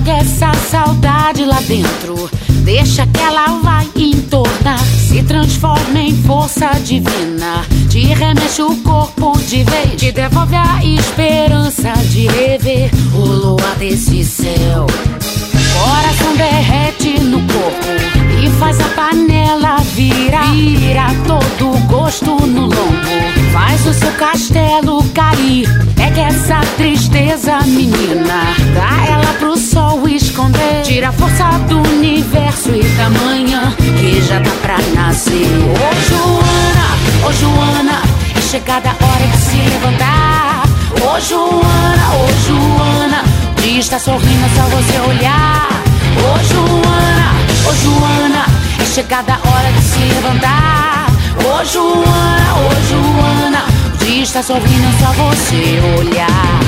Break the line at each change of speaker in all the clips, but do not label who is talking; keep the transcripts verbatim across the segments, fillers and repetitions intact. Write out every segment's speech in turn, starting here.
Joga essa saudade lá dentro, deixa que ela vai entornar, se transforma em força divina, te remexe o corpo de vez, te devolve a esperança de rever o luar desse céu. Coração derrete no corpo e faz a panela virar, vira todo o gosto no lombo, faz o seu castelo cair. Pega essa tristeza, menina, dá ela pro sol esconder, tira a força do universo e da manhã que já tá pra nascer. Ô Joana, ô Joana, é chegada a hora de se levantar. Ô Joana, ô Joana, o dia está sorrindo, é só você olhar. Ô Joana, ô Joana, é chegada a hora de se levantar. Ô Joana, ô Joana, o dia está sorrindo, é só você olhar.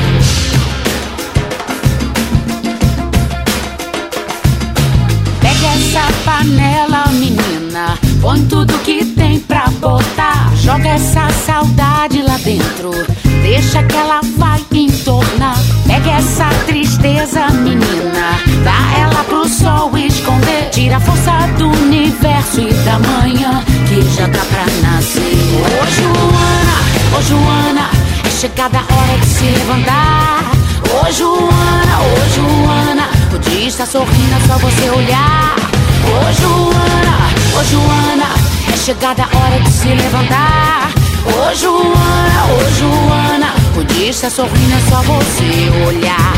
Pega essa panela, menina, põe tudo que tem pra botar, joga essa saudade lá dentro, deixa que ela vai entornar. Pega essa tristeza, menina, dá ela pro sol esconder, tira a força do universo e da manhã que já tá pra nascer. Ô Joana, ô Joana, é chegada a hora de se levantar. Ô Joana, ô Joana, o dia está sorrindo, é só você olhar. Ô Joana, ô Joana, é chegada a hora de se levantar. Ô Joana, ô Joana, o dia está sorrindo, é só você olhar.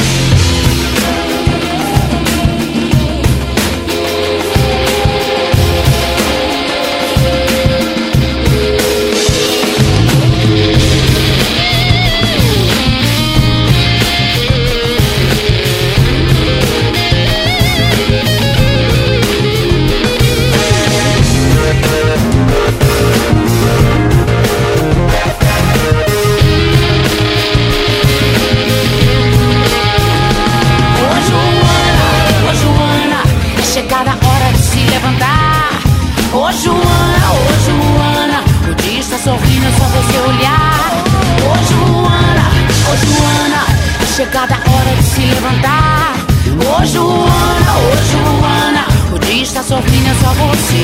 Chegada a hora de se levantar. Ô Joana, ô Joana, o dia está sorrindo, é só você olhar. Ô Joana, ô Joana, chegada a hora de se levantar. Ô Joana, ô Joana, o dia está sorrindo, é só você